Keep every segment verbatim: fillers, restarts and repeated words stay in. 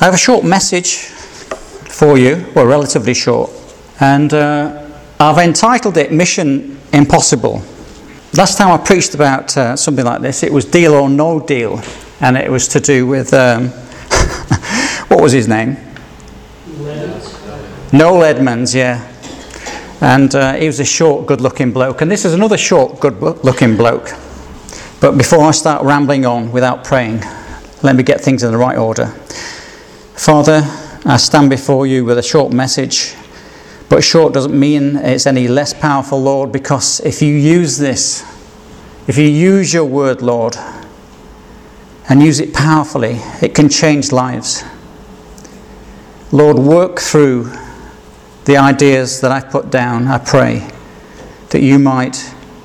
I have a short message for you, well, relatively short, and uh, I've entitled it Mission Impossible. Last time I preached about uh, something like this, it was Deal or No Deal, and it was to do with, um, what was his name? Noel Edmonds, yeah. And uh, he was a short, good-looking bloke, and this is another short, good-looking bloke. But before I start rambling on without praying, let me get things in the right order. Father, I stand before you with a short message, but short doesn't mean it's any less powerful, Lord, because if you use this, if you use your word, Lord, and use it powerfully, it can change lives. Lord, work through the ideas that I've put down, I pray, that you might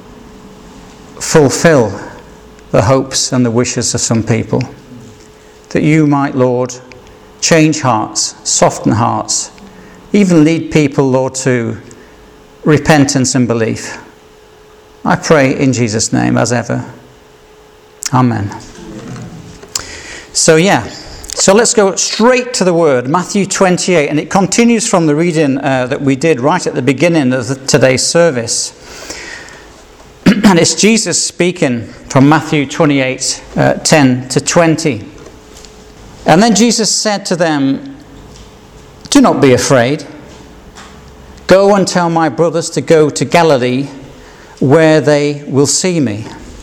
fulfill the hopes and the wishes of some people. That you might, Lord, change hearts, soften hearts, even lead people, Lord, to repentance and belief. I pray in Jesus' name, as ever. Amen. So, yeah. So let's go straight to the word, Matthew twenty-eight, and it continues from the reading uh, that we did right at the beginning of the, today's service. And it's Jesus speaking from Matthew twenty-eight, uh, ten to twenty. And then Jesus said to them, "Do not be afraid. Go and tell my brothers to go to Galilee, where they will see me."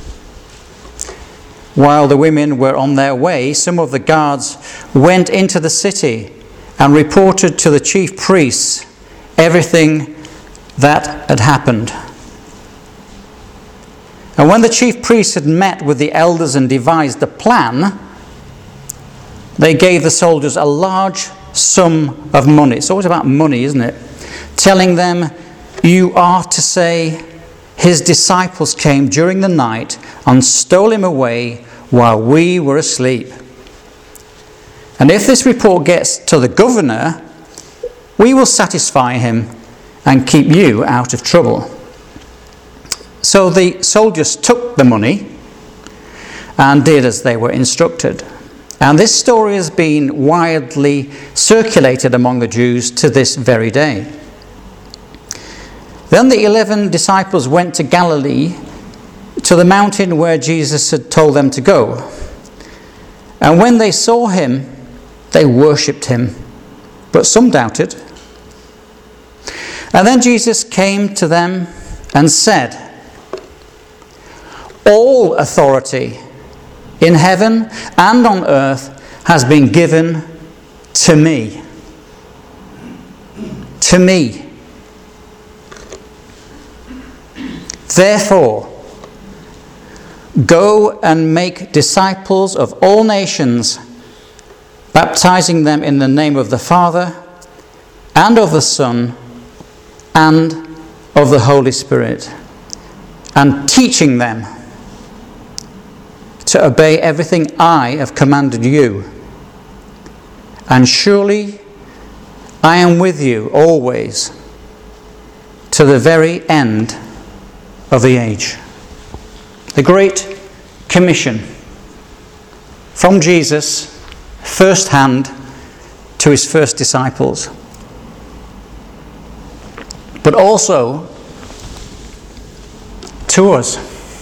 While the women were on their way, some of the guards went into the city and reported to the chief priests everything that had happened. And when the chief priests had met with the elders and devised a plan, they gave the soldiers a large sum of money. It's always about money, isn't it? Telling them, "You are to say, his disciples came during the night and stole him away while we were asleep. And if this report gets to the governor, we will satisfy him and keep you out of trouble." So the soldiers took the money and did as they were instructed. And this story has been widely circulated among the Jews to this very day. Then the eleven disciples went to Galilee, to the mountain where Jesus had told them to go. And when they saw him, they worshipped him, but some doubted. And then Jesus came to them and said, "All authority in heaven and on earth has been given to me." To me. Therefore, go and make disciples of all nations, baptizing them in the name of the Father and of the Son and of the Holy Spirit, and teaching them to obey everything I have commanded you. And surely I am with you always to the very end of the age. The Great Commission from Jesus, first hand to his first disciples. But also to us.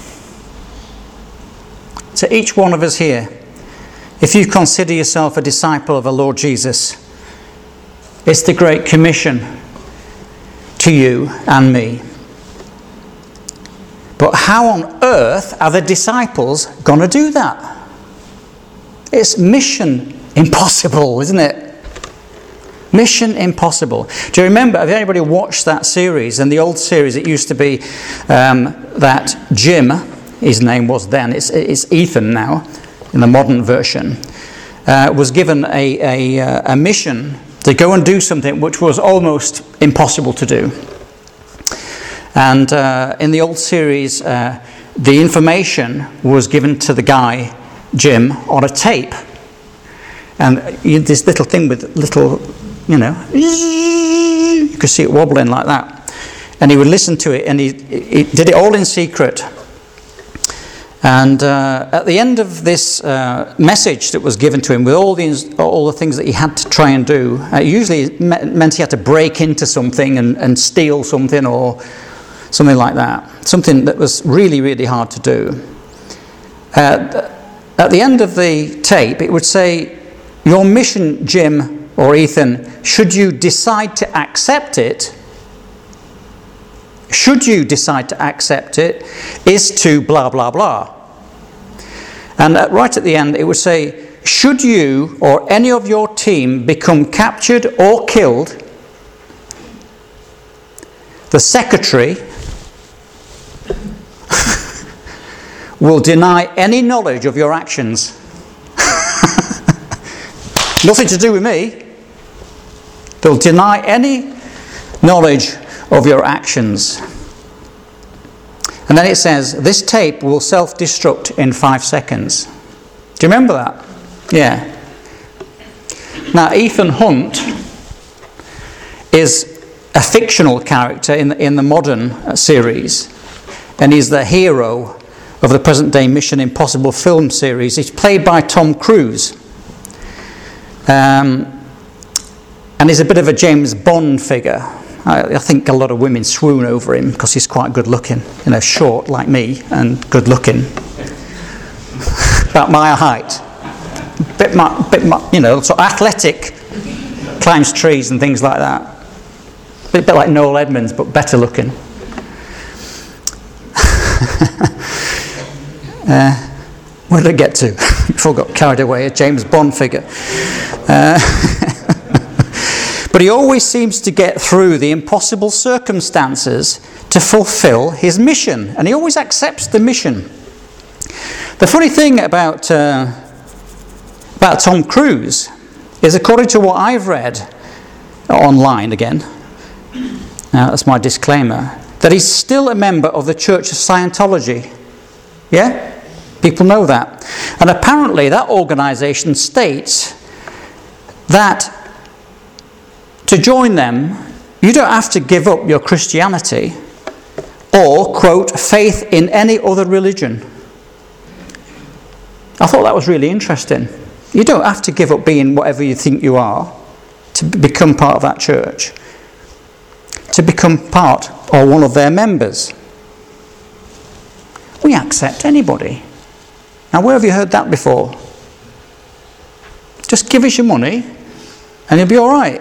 To each one of us here. If you consider yourself a disciple of the Lord Jesus, it's the Great Commission to you and me. But how on earth are the disciples going to do that? It's mission impossible, isn't it? Mission impossible. Do you remember, have anybody watched that series? In the old series, it used to be um, that Jim, his name was then, it's, it's Ethan now, in the modern version, uh, was given a, a, a mission to go and do something which was almost impossible to do. And uh, in the old series, uh, the information was given to the guy, Jim, on a tape. And you, this little thing with little, you know, you could see it wobbling like that. And he would listen to it, and he, he did it all in secret. And uh, at the end of this uh, message that was given to him, with all the, all the things that he had to try and do, uh, usually it meant he had to break into something and, and steal something or something like that. Something that was really, really hard to do. Uh, at the end of the tape, it would say, your mission, Jim or Ethan, should you decide to accept it, should you decide to accept it, is to blah, blah, blah. And uh, right at the end, it would say, should you or any of your team become captured or killed, the secretary will deny any knowledge of your actions. Nothing to do with me. They'll deny any knowledge of your actions. And then it says, this tape will self-destruct in five seconds. Do you remember that? Yeah. Now, Ethan Hunt is a fictional character in the, in the modern series. And he's the hero of the present-day Mission Impossible film series. He's played by Tom Cruise. Um, and he's a bit of a James Bond figure. I, I think a lot of women swoon over him because he's quite good looking. You know, short like me and good looking. About my height. Bit, my, bit my, you know, sort of athletic. Climbs trees and things like that. A bit, bit like Noel Edmonds, but better looking. uh, where did I get to? Before I got carried away, a James Bond figure. Uh, but he always seems to get through the impossible circumstances to fulfill his mission. And he always accepts the mission. The funny thing about, uh, about Tom Cruise is, according to what I've read online again, now that's my disclaimer, that he's still a member of the Church of Scientology. Yeah? People know that. And apparently that organisation states that to join them, you don't have to give up your Christianity or, quote, faith in any other religion. I thought that was really interesting. You don't have to give up being whatever you think you are to become part of that church, to become part or one of their members. We accept anybody. Now, where have you heard that before? Just give us your money and you'll be all right.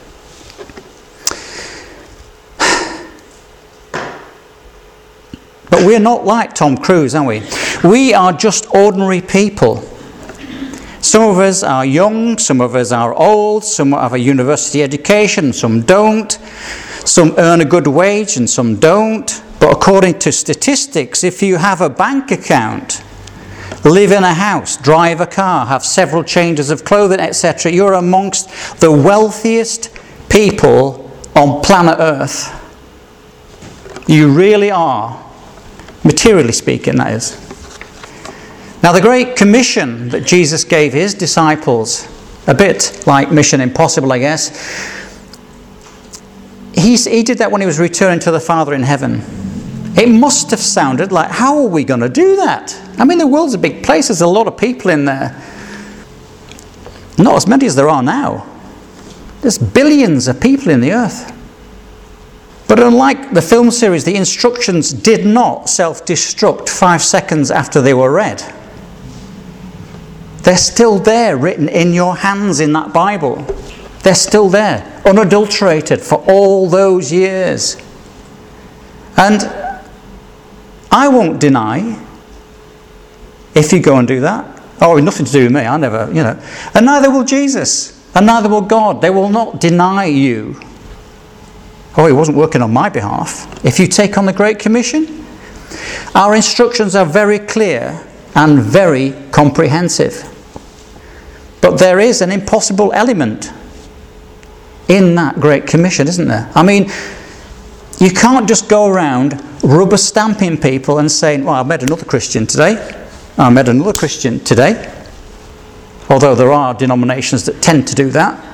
But we're not like Tom Cruise, are we? We are just ordinary people. Some of us are young, some of us are old, some have a university education, some don't. Some earn a good wage and some don't. But according to statistics, if you have a bank account, live in a house, drive a car, have several changes of clothing, et cetera, you're amongst the wealthiest people on planet Earth. You really are. Materially speaking, that is. Now, the Great Commission that Jesus gave his disciples, a bit like Mission Impossible, I guess, he, he did that when he was returning to the Father in heaven. It must have sounded like, how are we going to do that? I mean, the world's a big place. There's a lot of people in there. Not as many as there are now. There's billions of people in the earth. But unlike the film series, the instructions did not self-destruct five seconds after they were read. They're still there, written in your hands in that Bible. They're still there, unadulterated for all those years. And I won't deny, if you go and do that, oh, nothing to do with me, I never, you know. And neither will Jesus, and neither will God. They will not deny you. Oh, he wasn't working on my behalf. If you take on the Great Commission, our instructions are very clear and very comprehensive. But there is an impossible element in that Great Commission, isn't there? I mean, you can't just go around rubber stamping people and saying, well, I met another Christian today. I met another Christian today. Although there are denominations that tend to do that.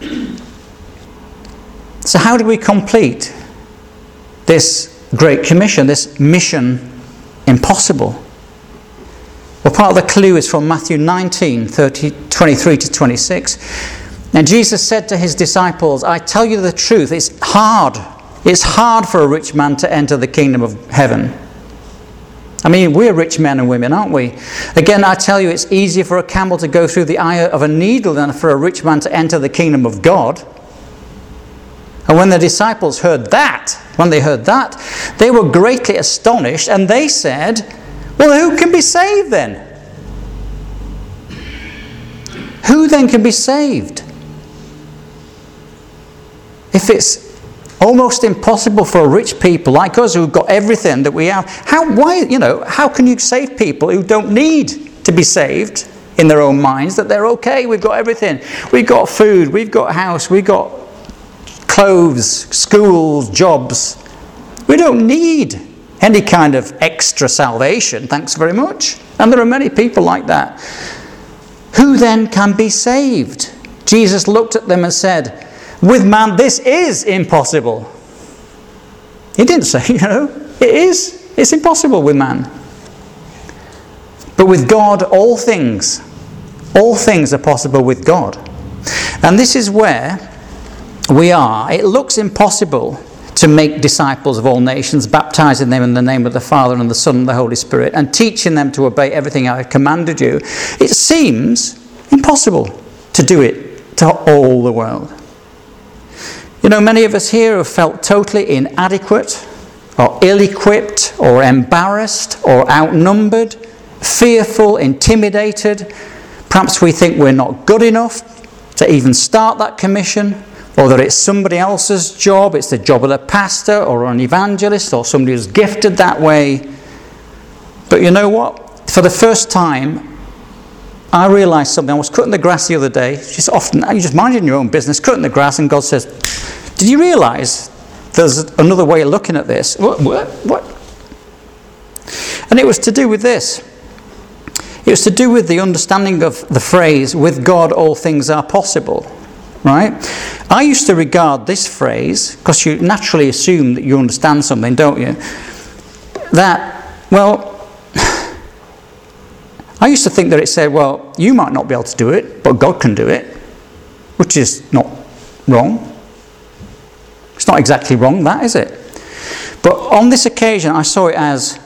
So how do we complete this Great Commission, this mission impossible? Well, part of the clue is from Matthew nineteen, thirty, twenty-three to twenty-six. And Jesus said to his disciples, I tell you the truth, it's hard. It's hard for a rich man to enter the kingdom of heaven. I mean, we're rich men and women, aren't we? Again, I tell you, it's easier for a camel to go through the eye of a needle than for a rich man to enter the kingdom of God. And when the disciples heard that, when they heard that, they were greatly astonished, and they said, well, who can be saved then? Who then can be saved? If it's almost impossible for rich people like us who've got everything that we have, how, why, you know, how can you save people who don't need to be saved in their own minds, that they're okay, we've got everything. We've got food, we've got a house, we've got clothes, schools, jobs. We don't need any kind of extra salvation, thanks very much. And there are many people like that. Who then can be saved? Jesus looked at them and said, with man this is impossible. He didn't say, you know, it is. It's impossible with man. But with God, all things, all things are possible with God. And this is where we are. It looks impossible to make disciples of all nations, baptizing them in the name of the Father and the Son and the Holy Spirit, and teaching them to obey everything I have commanded you. It seems impossible to do it to all the world. You know, many of us here have felt totally inadequate, or ill-equipped, or embarrassed, or outnumbered, fearful, intimidated. Perhaps we think we're not good enough to even start that commission, or that it's somebody else's job, it's the job of a pastor or an evangelist or somebody who's gifted that way. But you know what? For the first time, I realised something. I was cutting the grass the other day. Just often, you're just minding your own business, cutting the grass, and God says, did you realise there's another way of looking at this? What? What? What? And it was to do with this. It was to do with the understanding of the phrase, with God all things are possible. Right? I used to regard this phrase, because you naturally assume that you understand something, don't you? That, well, I used to think that it said, well, you might not be able to do it, but God can do it, which is not wrong. It's not exactly wrong, that, is it? But on this occasion, I saw it as,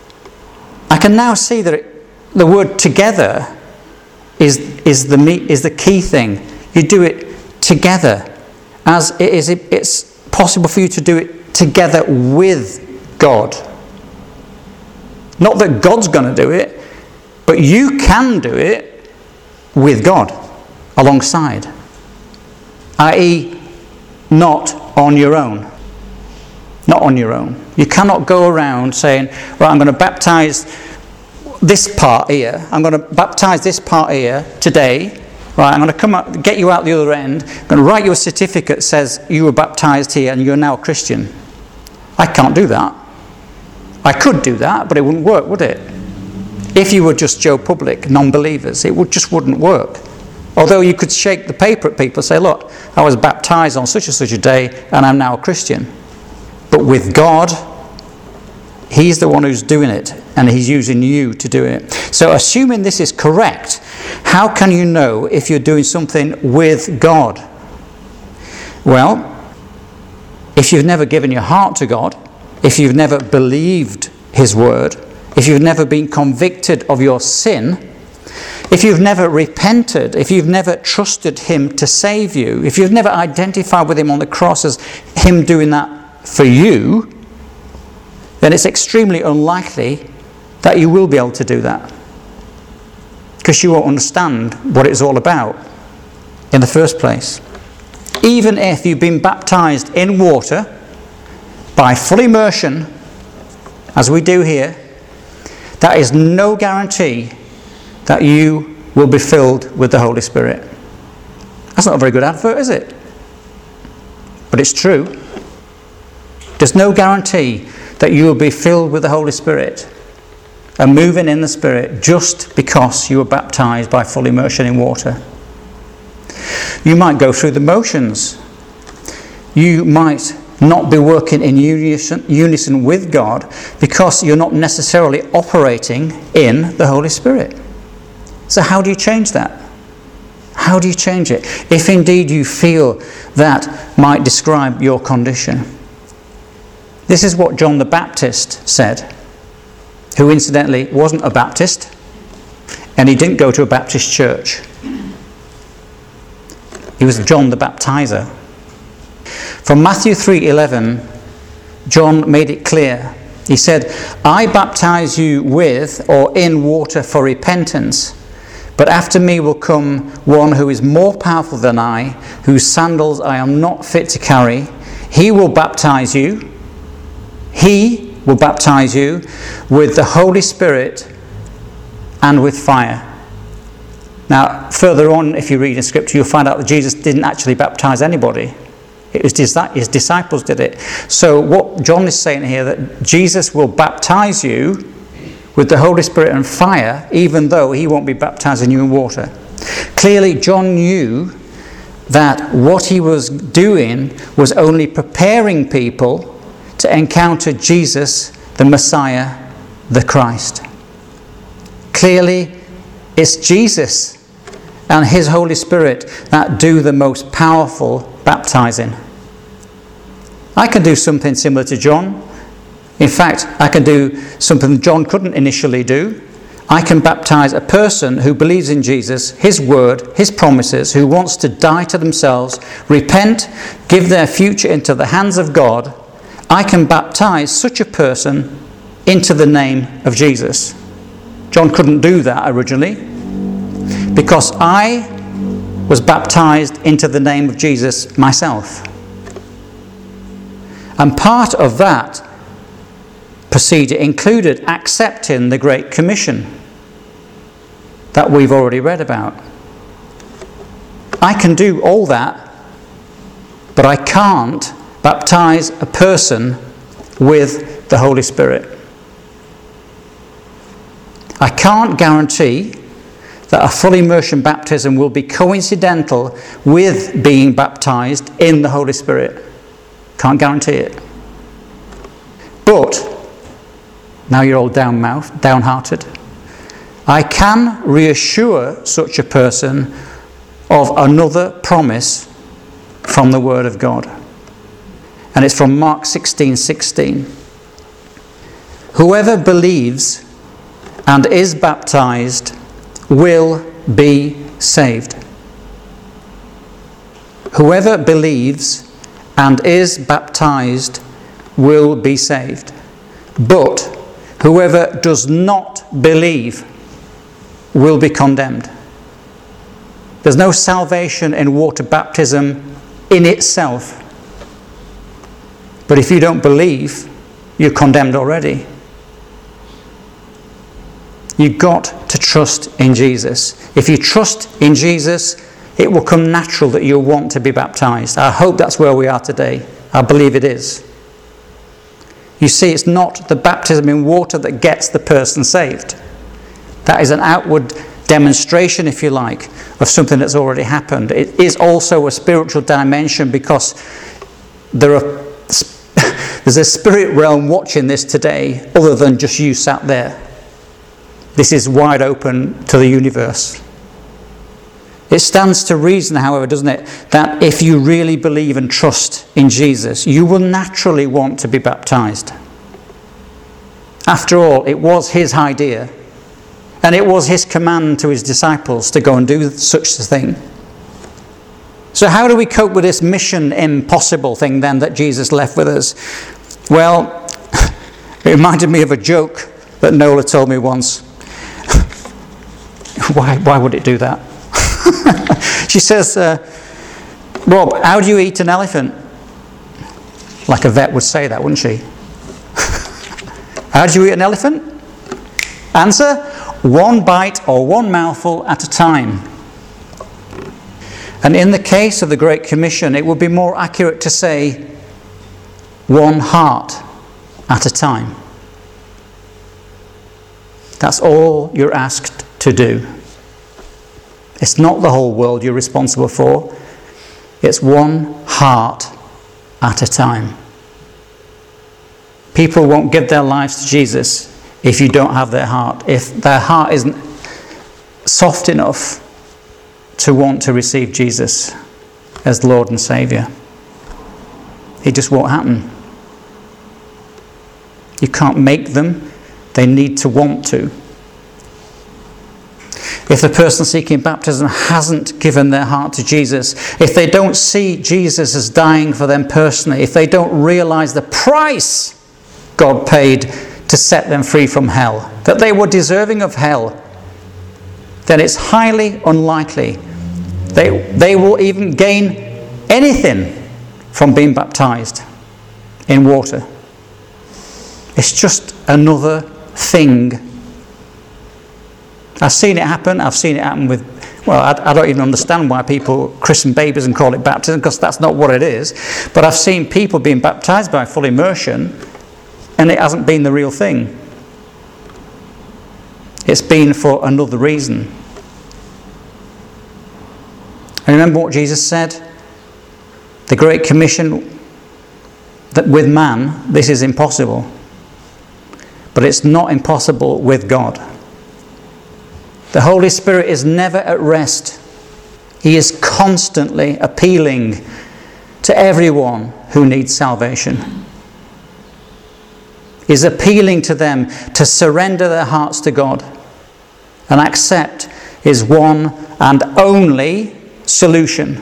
I can now see that it, the word together is, is, the, is the key thing. You do it together, as it is, it's possible for you to do it together with God. Not that God's going to do it, but you can do it with God alongside, that is not on your own. Not on your own. You cannot go around saying, right, I'm going to baptize this part here, I'm going to baptize this part here today. Right, I'm going to come up, get you out the other end. I'm going to write you a certificate that says you were baptised here and you're now a Christian. I can't do that. I could do that, but it wouldn't work, would it? If you were just Joe Public, non-believers, it would just wouldn't work. Although you could shake the paper at people and say, look, I was baptised on such and such a day and I'm now a Christian. But with God, He's the one who's doing it, and He's using you to do it. So assuming this is correct, how can you know if you're doing something with God? Well, if you've never given your heart to God, if you've never believed His word, if you've never been convicted of your sin, if you've never repented, if you've never trusted Him to save you, if you've never identified with Him on the cross as Him doing that for you, then it's extremely unlikely that you will be able to do that, because you won't understand what it's all about in the first place. Even if you've been baptized in water by full immersion, as we do here, that is no guarantee that you will be filled with the Holy Spirit. That's not a very good advert, is it? But it's true. There's no guarantee that you will be filled with the Holy Spirit and moving in the Spirit just because you were baptized by full immersion in water. You might go through the motions. You might not be working in unison, unison with God because you're not necessarily operating in the Holy Spirit. So how do you change that? How do you change it? If indeed you feel that might describe your condition. This is what John the Baptist said, who incidentally wasn't a Baptist, and he didn't go to a Baptist church. He was John the Baptizer. From Matthew three eleven, John made it clear. He said, I baptize you with or in water for repentance, but after me will come one who is more powerful than I, whose sandals I am not fit to carry. He will baptize you. He will baptize you with the Holy Spirit and with fire. Now, further on, if you read in Scripture, you'll find out that Jesus didn't actually baptize anybody. It was his disciples did it. So what John is saying here, that Jesus will baptize you with the Holy Spirit and fire, even though he won't be baptizing you in water. Clearly, John knew that what he was doing was only preparing people to encounter Jesus, the Messiah, the Christ. Clearly, it's Jesus and his Holy Spirit that do the most powerful baptizing. I can do something similar to John. In fact, I can do something John couldn't initially do. I can baptize a person who believes in Jesus, his word, his promises, who wants to die to themselves, repent, give their future into the hands of God. I can baptize such a person into the name of Jesus. John couldn't do that originally because I was baptized into the name of Jesus myself. And part of that procedure included accepting the Great Commission that we've already read about. I can do all that, but I can't baptize a person with the Holy Spirit. I can't guarantee that a full immersion baptism will be coincidental with being baptized in the Holy Spirit. Can't guarantee it. But, now you're all down-mouthed, downhearted, I can reassure such a person of another promise from the Word of God. And it's from Mark sixteen sixteen. Whoever believes and is baptized will be saved. Whoever believes and is baptized will be saved. But whoever does not believe will be condemned. There's no salvation in water baptism in itself. But if you don't believe, you're condemned already. You've got to trust in Jesus. If you trust in Jesus, it will come natural that you'll want to be baptized. I hope that's where we are today. I believe it is. You see, it's not the baptism in water that gets the person saved. That is an outward demonstration, if you like, of something that's already happened. It is also a spiritual dimension because there are, there's a spirit realm watching this today other than just you sat there. This is wide open to the universe. It stands to reason, however, doesn't it, that if you really believe and trust in Jesus, you will naturally want to be baptized. After all, it was his idea, and it was his command to his disciples to go and do such a thing. So how do we cope with this mission impossible thing then that Jesus left with us? Well, it reminded me of a joke that Nola told me once. Why, why would it do that? She says, uh, Rob, how do you eat an elephant? Like a vet would say that, wouldn't she? How do you eat an elephant? Answer, one bite or one mouthful at a time. And in the case of the Great Commission, it would be more accurate to say one heart at a time. That's all you're asked to do. It's not the whole world you're responsible for. It's one heart at a time. people won't give their lives to Jesus if you don't have their heart. If their heart isn't soft enough to want to receive Jesus as Lord and Saviour, it just won't happen. You can't make them. They need to want to. If the person seeking baptism hasn't given their heart to Jesus, if they don't see Jesus as dying for them personally, if they don't realise the price God paid to set them free from hell, that they were deserving of hell, then it's highly unlikely they, they will even gain anything from being baptised in water. It's just another thing. I've seen it happen. I've seen it happen with, well, I, I don't even understand why people christen babies and call it baptism, because that's not what it is. But I've seen people being baptised by full immersion, and it hasn't been the real thing. It's been for another reason. And remember what Jesus said? The Great Commission, that with man, this is impossible. But it's not impossible with God. The Holy Spirit is never at rest. He is constantly appealing to everyone who needs salvation. He's appealing to them to surrender their hearts to God and accept His one and only solution.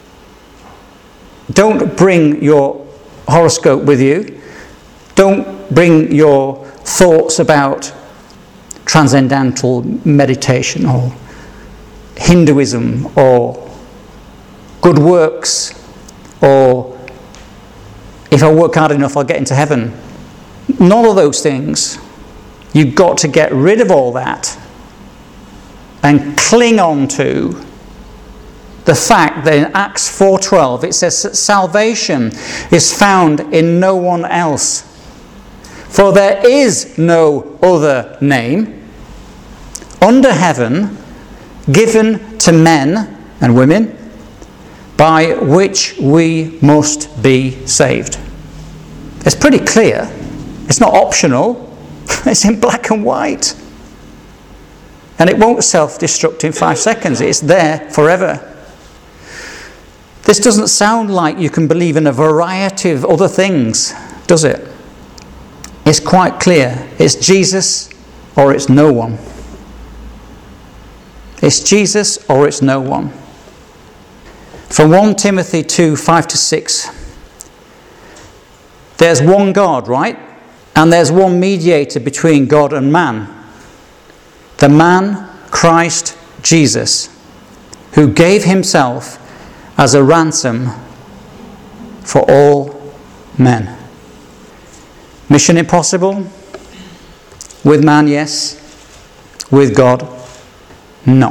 Don't bring your horoscope with you. Don't bring your thoughts about transcendental meditation or Hinduism or good works, or if I work hard enough I'll get into heaven. None of those things. You've got to get rid of all that and cling on to the fact that in Acts four twelve it says that salvation is found in no one else. For there is no other name under heaven given to men and women by which we must be saved. It's pretty clear. It's not optional. It's in black and white. And it won't self-destruct in five seconds. It's there forever. This doesn't sound like you can believe in a variety of other things, does it? It's quite clear. It's Jesus or it's no one. It's Jesus or it's no one. From First Timothy two, five to six. There's one God, right? And there's one mediator between God and man. The man, Christ Jesus, who gave himself as a ransom for all men. Mission impossible? With man, yes. With God, no.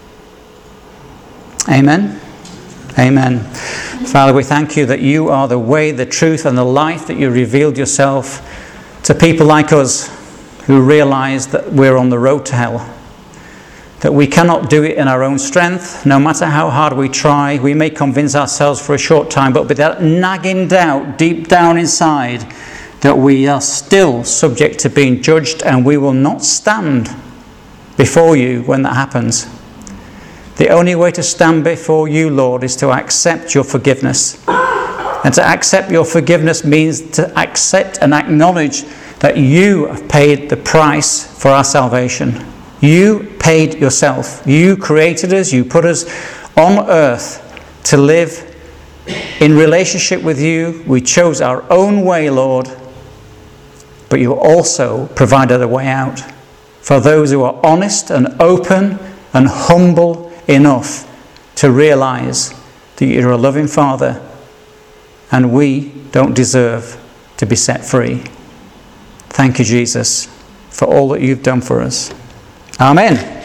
Amen? Amen. Father, we thank you that you are the way, the truth, and the life, that you revealed yourself to people like us who realize that we're on the road to hell. That we cannot do it in our own strength, no matter how hard we try. We may convince ourselves for a short time, but with that nagging doubt deep down inside that we are still subject to being judged, and we will not stand before you when that happens. The only way to stand before you, Lord, is to accept your forgiveness. And to accept your forgiveness means to accept and acknowledge that you have paid the price for our salvation. You paid yourself. You created us. You put us on earth to live in relationship with you. We chose our own way, Lord. But you also provided a way out for those who are honest and open and humble enough to realize that you're a loving Father and we don't deserve to be set free. Thank you, Jesus, for all that you've done for us. Amen.